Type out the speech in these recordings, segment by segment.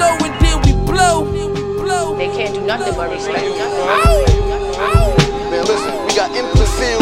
flow and then we blow. They can't do nothing but respect. Man, listen, we got infancy.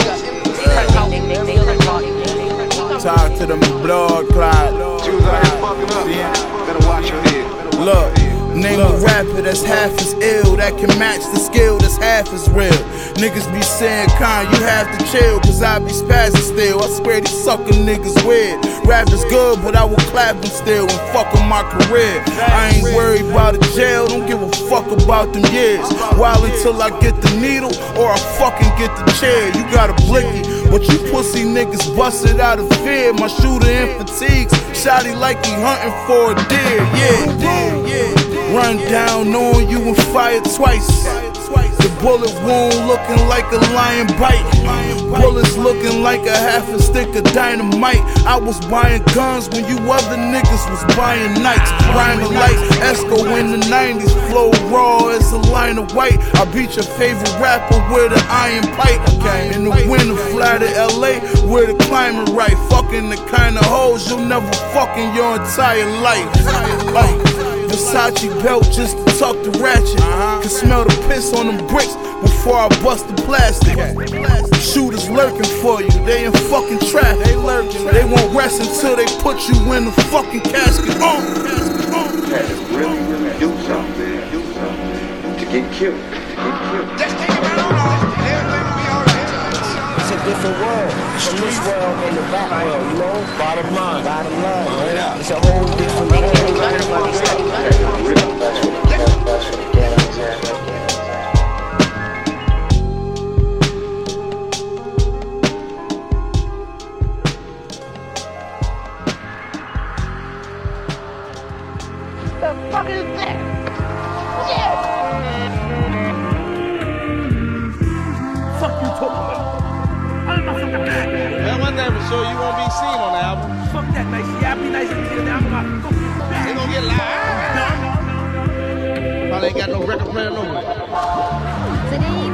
Talk to them blood clot. Jews out here fucking up. Better watch your head. Look, name a rapper that's half as ill, that can match the skill that's half as real. Niggas be saying, Con, you have to chill, cause I be spazzing still. I swear these sucker niggas weird. Rap is good, but I will clap them still and fuck on my career. I ain't worried about a jail, don't give a fuck about them years. While until I get the needle, or I fucking get the chair. You got a blicky, but you pussy niggas busted out of fear. My shooter in fatigues, shotty like he hunting for a deer. Yeah. Run down on you and fire twice. The bullet wound looking like a lion bite. Bullets looking like a half a stick of dynamite. I was buying guns when you other niggas was buying nights. Rhyming like Esco in the 90s. Flow raw as a line of white. I beat your favorite rapper with an iron pipe. In the winter, fly to LA where the climate right. Fucking the kind of hoes you'll never fuck in your entire life. Versace belt just to tuck the ratchet. Can smell the piss on them bricks before I bust the plastic. Shooters lurking for you, they in fucking traffic. They won't rest until they put you in the fucking casket. Really do something to get killed. Just take it around, everything will be alright. It's a different world from this world and the back world, you know? Bottom line, right? It's a whole different world. The fuck is that? Yeah. Fuck you talking about? I'm not fucking bad. Man, one thing for sure, you won't be seen on the album. Fuck that nice shit. I'll be nice until the album. I'm fucking back. They gonna get live. No. Probably ain't got no record player nowhere. Today